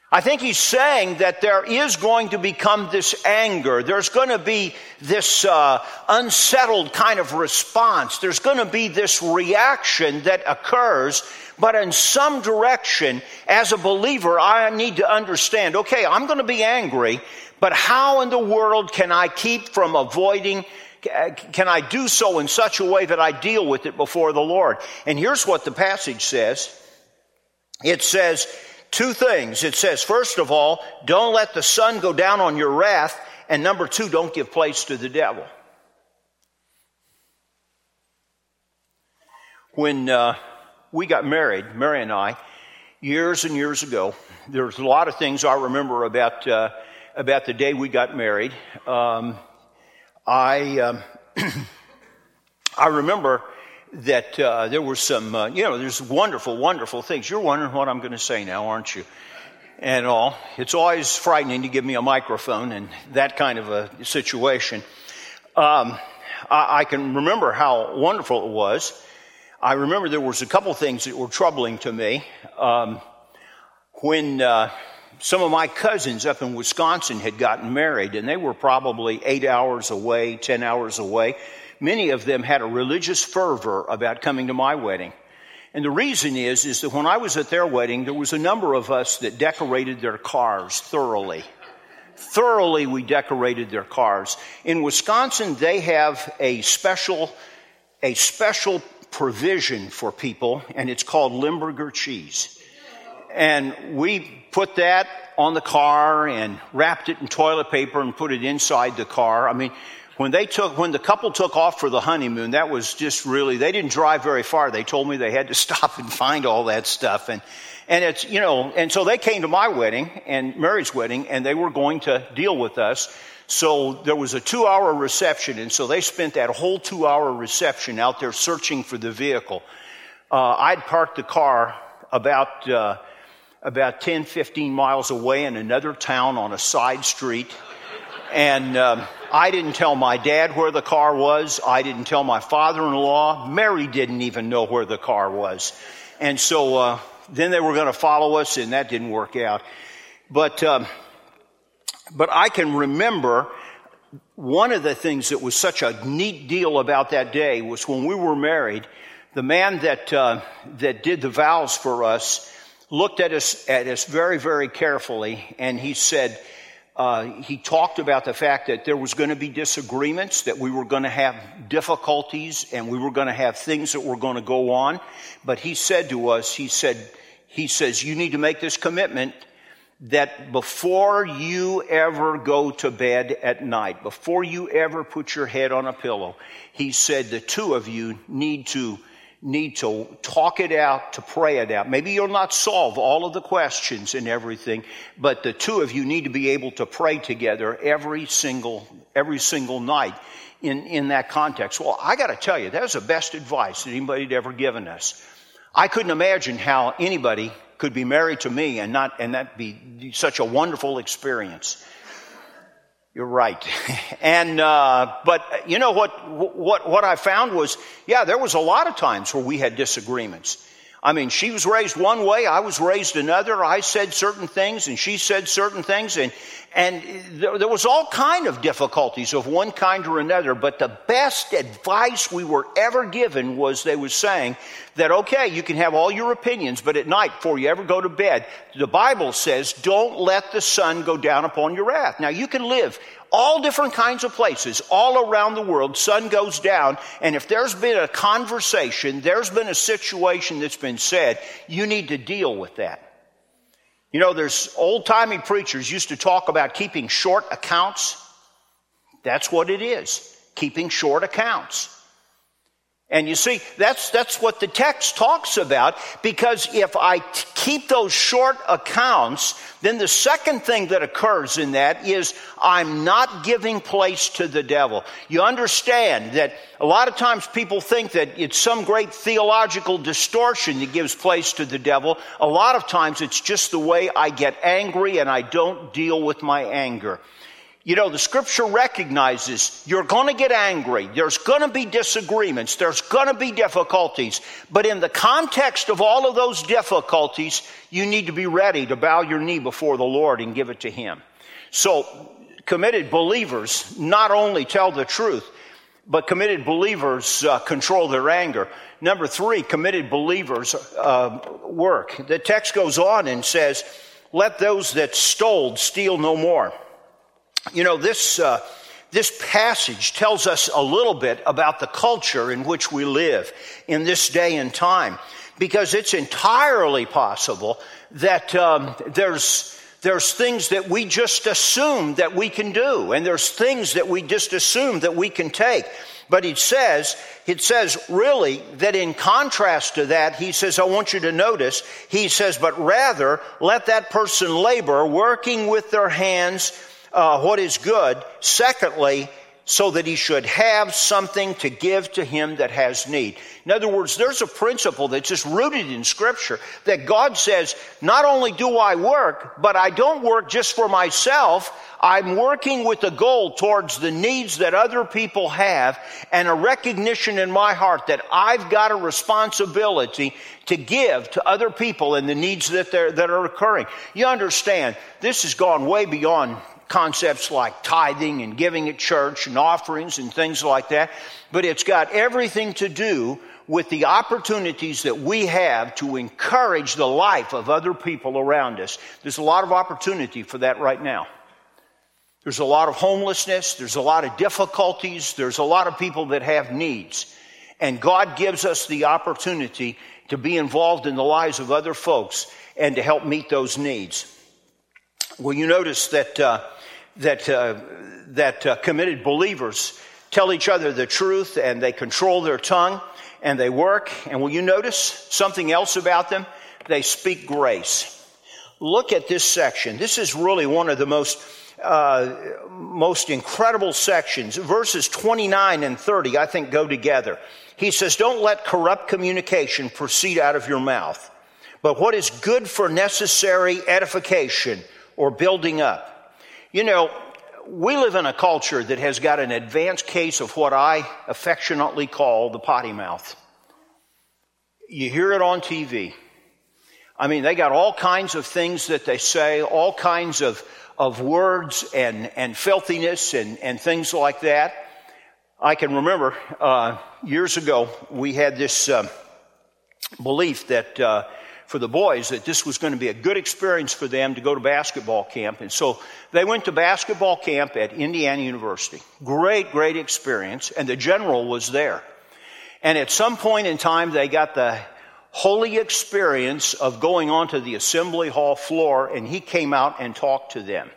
D: I think he's saying that there is going to become this anger. There's going to be this uh, unsettled kind of response. There's going to be this reaction that occurs. But in some direction, as a believer, I need to understand, okay, I'm going to be angry, but how in the world can I keep from avoiding, can I do so in such a way that I deal with it before the Lord? And here's what the passage says. It says two things. It says, first of all, don't let the sun go down on your wrath. And number two, don't give place to the devil. When uh, we got married, Mary and I, years and years ago, there's a lot of things I remember about uh, about the day we got married. Um, I um, I remember that uh, there were some, uh, you know, there's wonderful, wonderful things. You're wondering what I'm going to say now, aren't you? And all. It's always frightening to give me a microphone and that kind of a situation. Um, I, I can remember how wonderful it was. I remember there was a couple things that were troubling to me. Um, when uh, some of my cousins up in Wisconsin had gotten married, and they were probably eight hours away, ten hours away. Many of them had a religious fervor about coming to my wedding. And the reason is, is that when I was at their wedding, there was a number of us that decorated their cars thoroughly. Thoroughly we decorated their cars. In Wisconsin, they have a special, a special provision for people, and it's called Limburger cheese. And we put that on the car and wrapped it in toilet paper and put it inside the car. I mean, When they took, when the couple took off for the honeymoon, that was just really, they didn't drive very far. They told me they had to stop and find all that stuff. And, and it's, you know, and so they came to my wedding and Mary's wedding, and they were going to deal with us. So there was a two hour reception. And so they spent that whole two hour reception out there searching for the vehicle. Uh, I'd parked the car about, uh, about ten, fifteen miles away in another town on a side street. And, um, I didn't tell my dad where the car was. I didn't tell my father-in-law. Mary didn't even know where the car was. And so uh, then they were going to follow us, and that didn't work out. But um, but I can remember one of the things that was such a neat deal about that day was when we were married, the man that uh, that did the vows for us looked at us at us very, very carefully, and he said, Uh, he talked about the fact that there was going to be disagreements, that we were going to have difficulties, and we were going to have things that were going to go on. But he said to us, he said, he says, you need to make this commitment that before you ever go to bed at night, before you ever put your head on a pillow, he said the two of you need to need to talk it out, to pray it out. Maybe you'll not solve all of the questions and everything, but the two of you need to be able to pray together every single every single night in, in that context. Well, I got to tell you, that was the best advice that anybody had ever given us. I couldn't imagine how anybody could be married to me and not and that be such a wonderful experience. You're right. And, uh, but you know what, what, what I found was, yeah, there was a lot of times where we had disagreements. I mean, she was raised one way, I was raised another. I said certain things and she said certain things, and, and there, there was all kind of difficulties of one kind or another. But the best advice we were ever given was they were saying that, okay, you can have all your opinions, but at night before you ever go to bed, the Bible says, don't let the sun go down upon your wrath. Now, you can live all different kinds of places all around the world. Sun goes down, and if there's been a conversation, there's been a situation that's been said, you need to deal with that. You know, there's old-timey preachers used to talk about keeping short accounts. That's what it is, keeping short accounts. And you see, that's that's what the text talks about, because if I t- keep those short accounts, then the second thing that occurs in that is I'm not giving place to the devil. You understand that a lot of times people think that it's some great theological distortion that gives place to the devil. A lot of times it's just the way I get angry and I don't deal with my anger. You know, the scripture recognizes you're going to get angry. There's going to be disagreements. There's going to be difficulties. But in the context of all of those difficulties, you need to be ready to bow your knee before the Lord and give it to Him. So, committed believers not only tell the truth, but committed believers uh, control their anger. Number three, committed believers uh, work. The text goes on and says, let those that stole steal no more. You know, this uh, this passage tells us a little bit about the culture in which we live in this day and time, because it's entirely possible that um, there's there's things that we just assume that we can do, and there's things that we just assume that we can take. But it says, it says really that in contrast to that, he says, I want you to notice, he says, but rather let that person labor, working with their hands Uh, what is good. Secondly, so that he should have something to give to him that has need. In other words, there's a principle that's just rooted in Scripture that God says, not only do I work, but I don't work just for myself. I'm working with a goal towards the needs that other people have, and a recognition in my heart that I've got a responsibility to give to other people and the needs that, they're, that are occurring. You understand, this has gone way beyond concepts like tithing and giving at church and offerings and things like that. But it's got everything to do with the opportunities that we have to encourage the life of other people around us. There's a lot of opportunity for that right now. There's a lot of homelessness. There's a lot of difficulties. There's a lot of people that have needs. And God gives us the opportunity to be involved in the lives of other folks and to help meet those needs. Well, you notice that uh, that uh, that uh, committed believers tell each other the truth, and they control their tongue, and they work. And will you notice something else about them? They speak grace. Look at this section. This is really one of the most uh, most incredible sections. Verses twenty-nine and thirty, I think, go together. He says, "Don't let corrupt communication proceed out of your mouth, but what is good for necessary edification or building up." You know, we live in a culture that has got an advanced case of what I affectionately call the potty mouth. You hear it on T V. I mean, they got all kinds of things that they say, all kinds of, of words and, and filthiness and, and things like that. I can remember uh, years ago, we had this uh, belief that uh, for the boys that this was going to be a good experience for them to go to basketball camp. And so they went to basketball camp at Indiana University. Great, great experience. And the general was there. And at some point in time, they got the holy experience of going onto the assembly hall floor, and he came out and talked to them.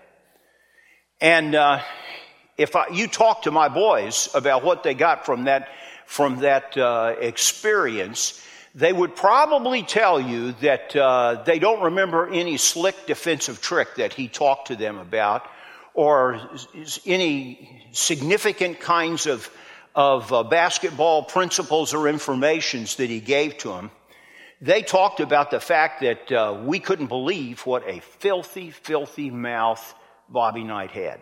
D: And uh, if I, you talk to my boys about what they got from that, from that uh, experience, they would probably tell you that uh, they don't remember any slick defensive trick that he talked to them about, or any significant kinds of, of uh, basketball principles or informations that he gave to them. They talked about the fact that uh, we couldn't believe what a filthy, filthy mouth Bobby Knight had.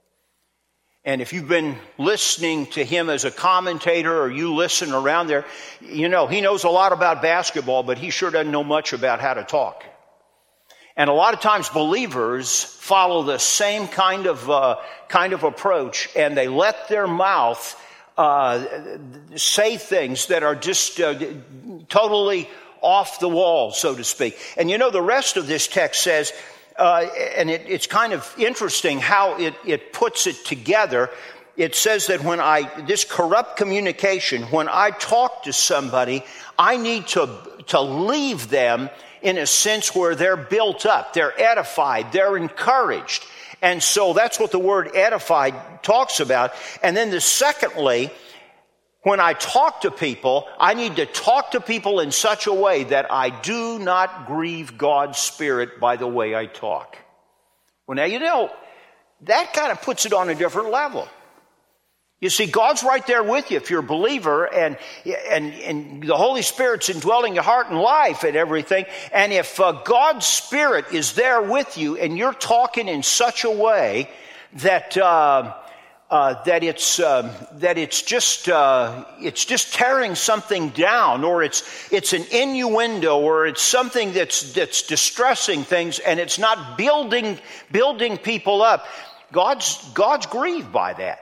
D: And if you've been listening to him as a commentator, or you listen around there, you know, he knows a lot about basketball, but he sure doesn't know much about how to talk. And a lot of times believers follow the same kind of uh, kind of approach, and they let their mouth uh, say things that are just uh, totally off the wall, so to speak. And you know, the rest of this text says, Uh, and it, it's kind of interesting how it, it puts it together. It says that when I, this corrupt communication, when I talk to somebody, I need to, to leave them in a sense where they're built up, they're edified, they're encouraged. And so that's what the word edified talks about. And then the secondly, when I talk to people, I need to talk to people in such a way that I do not grieve God's Spirit by the way I talk. Well, now, you know, that kind of puts it on a different level. You see, God's right there with you if you're a believer, and and, and the Holy Spirit's indwelling your heart and life and everything. And if uh, God's Spirit is there with you and you're talking in such a way that uh, uh, that it's uh, that it's just uh, it's just tearing something down, or it's it's an innuendo, or it's something that's that's distressing things, and it's not building building people up. God's God's grieved by that.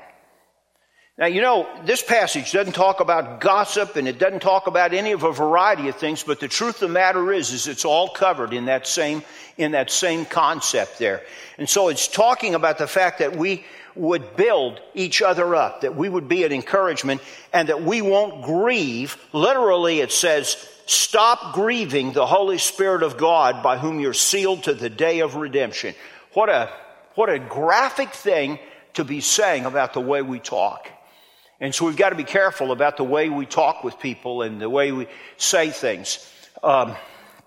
D: Now, you know, this passage doesn't talk about gossip, and it doesn't talk about any of a variety of things, but the truth of the matter is, is it's all covered in that same, in that same concept there. And so it's talking about the fact that we would build each other up, that we would be an encouragement, and that we won't grieve. Literally, it says, stop grieving the Holy Spirit of God, by whom you're sealed to the day of redemption. What a, what a graphic thing to be saying about the way we talk. And so we've got to be careful about the way we talk with people and the way we say things. Um,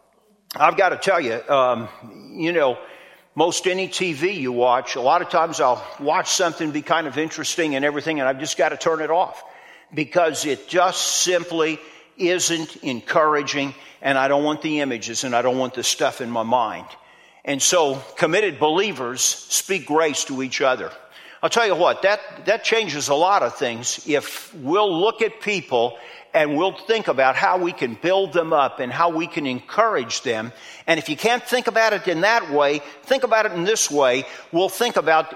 D: I've got to tell you, um, you know, most any T V you watch, a lot of times I'll watch something be kind of interesting and everything, and I've just got to turn it off because it just simply isn't encouraging, and I don't want the images and I don't want the stuff in my mind. And so committed believers speak grace to each other. I'll tell you what, that, that changes a lot of things if we'll look at people and we'll think about how we can build them up and how we can encourage them. And if you can't think about it in that way, think about it in this way. We'll think about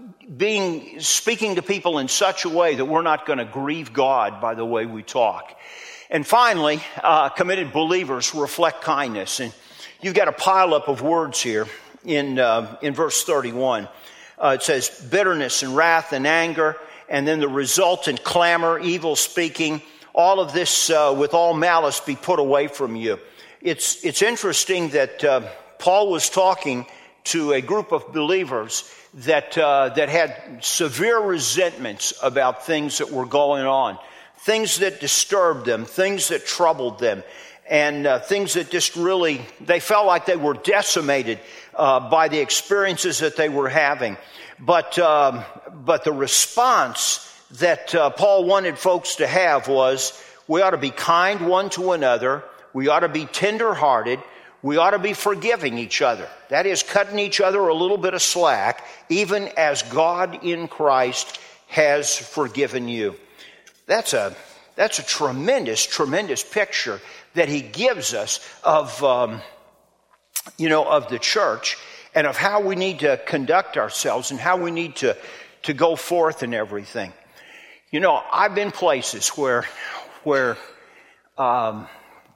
D: being, speaking to people in such a way that we're not going to grieve God by the way we talk. And finally, uh, committed believers reflect kindness. And you've got a pileup of words here in, uh, in verse thirty-one. Uh, it says bitterness and wrath and anger, and then the resultant clamor, evil speaking, all of this uh, with all malice be put away from you. It's it's interesting that uh, Paul was talking to a group of believers that uh, that had severe resentments about things that were going on, things that disturbed them, things that troubled them, and uh, things that just really, they felt like they were decimated uh, by the experiences that they were having. But um, but the response that uh, Paul wanted folks to have was, we ought to be kind one to another, we ought to be tender-hearted, we ought to be forgiving each other. That is, cutting each other a little bit of slack, even as God in Christ has forgiven you. That's a that's a tremendous, tremendous picture that he gives us of, um, you know, of the church and of how we need to conduct ourselves and how we need to, to go forth and everything. You know, I've been places where, where, um,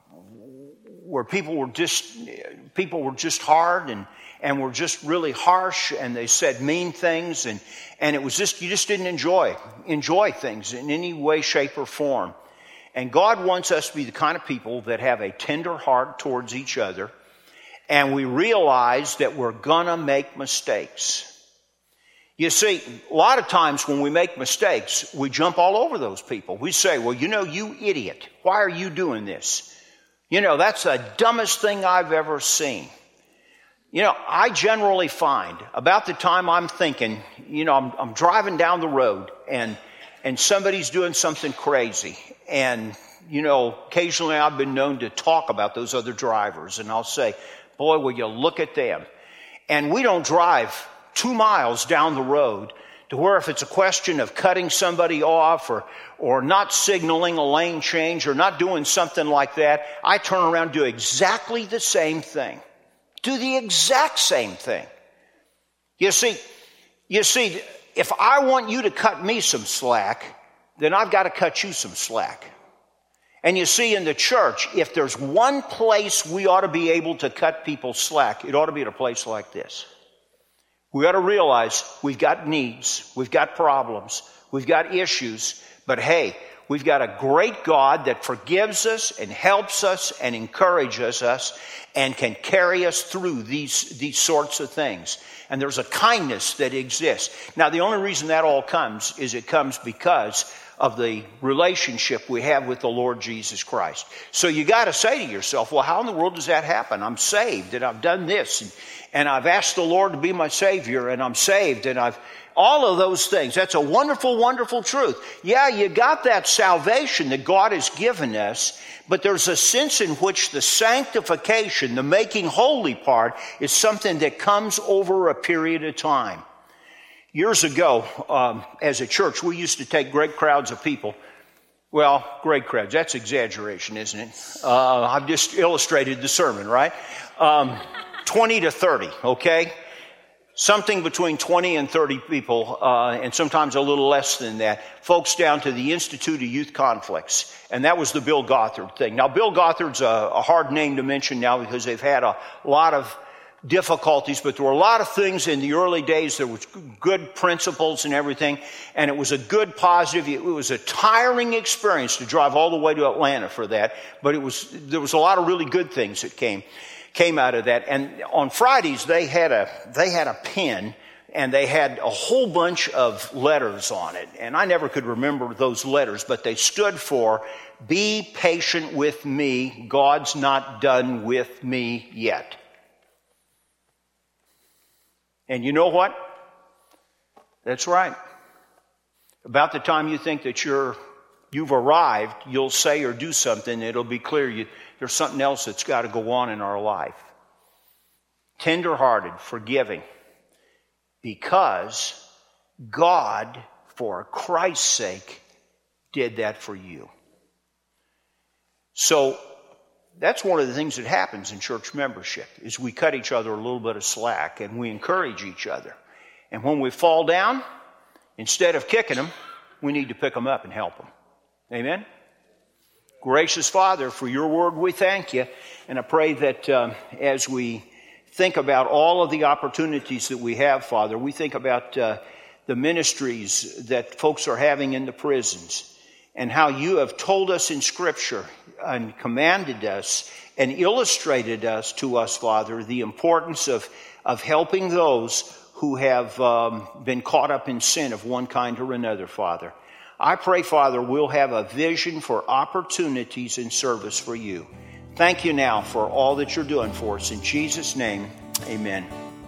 D: where people were just, people were just hard and, and were just really harsh, and they said mean things, and, and it was just, you just didn't enjoy, enjoy things in any way, shape, or form. And God wants us to be the kind of people that have a tender heart towards each other, and we realize that we're gonna make mistakes. You see, a lot of times when we make mistakes, we jump all over those people. We say, well, you know, you idiot, why are you doing this? You know, that's the dumbest thing I've ever seen. You know, I generally find about the time I'm thinking, you know, I'm, I'm driving down the road and and somebody's doing something crazy. And, you know, occasionally I've been known to talk about those other drivers, and I'll say, boy, will you look at them. And we don't drive two miles down the road to where if it's a question of cutting somebody off or, or not signaling a lane change or not doing something like that, I turn around and do exactly the same thing. Do the exact same thing. You see, you see, if I want you to cut me some slack, then I've got to cut you some slack. And you see, in the church, if there's one place we ought to be able to cut people slack, it ought to be at a place like this. We ought to realize we've got needs, we've got problems, we've got issues, but hey, we've got a great God that forgives us and helps us and encourages us and can carry us through these, these sorts of things. And there's a kindness that exists. Now, the only reason that all comes is it comes because of the relationship we have with the Lord Jesus Christ. So you got to say to yourself, well, how in the world does that happen? I'm saved and I've done this and, and I've asked the Lord to be my Savior and I'm saved and I've all of those things. That's a wonderful, wonderful truth. Yeah, you got that salvation that God has given us, but there's a sense in which the sanctification, the making holy part, is something that comes over a period of time. Years ago, um, as a church, we used to take great crowds of people. Well, great crowds, that's exaggeration, isn't it? Uh, I've just illustrated the sermon, right? Um, twenty to thirty, okay? Something between twenty and thirty people, uh, and sometimes a little less than that, folks down to the Institute of Youth Conflicts. And that was the Bill Gothard thing. Now, Bill Gothard's a, a hard name to mention now because they've had a lot of difficulties, but there were a lot of things in the early days. There was good principles and everything, and it was a good positive. It was a tiring experience to drive all the way to Atlanta for that, but it was there was a lot of really good things that came came out of that. And on Fridays they had a they had a pen, and they had a whole bunch of letters on it, and I never could remember those letters, but they stood for "Be patient with me, God's not done with me yet." And you know what? That's right. About the time you think that you're, you've arrived, you'll say or do something, it'll be clear you, there's something else that's got to go on in our life. Tender-hearted, forgiving, because God, for Christ's sake, did that for you. So that's one of the things that happens in church membership, is we cut each other a little bit of slack and we encourage each other. And when we fall down, instead of kicking them, we need to pick them up and help them. Amen? Gracious Father, for your word we thank you. And I pray that um, as we think about all of the opportunities that we have, Father, we think about uh, the ministries that folks are having in the prisons, and how you have told us in Scripture and commanded us and illustrated us to us, Father, the importance of, of helping those who have um, been caught up in sin of one kind or another, Father. I pray, Father, we'll have a vision for opportunities in service for you. Thank you now for all that you're doing for us. In Jesus' name, amen.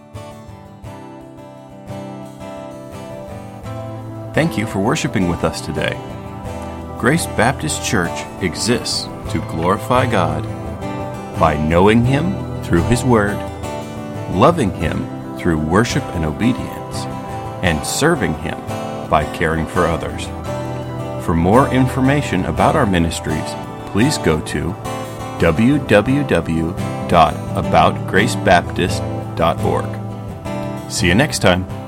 A: Thank you for worshiping with us today. Grace Baptist Church exists to glorify God by knowing Him through His Word, loving Him through worship and obedience, and serving Him by caring for others. For more information about our ministries, please go to w w w dot about grace baptist dot org. See you next time.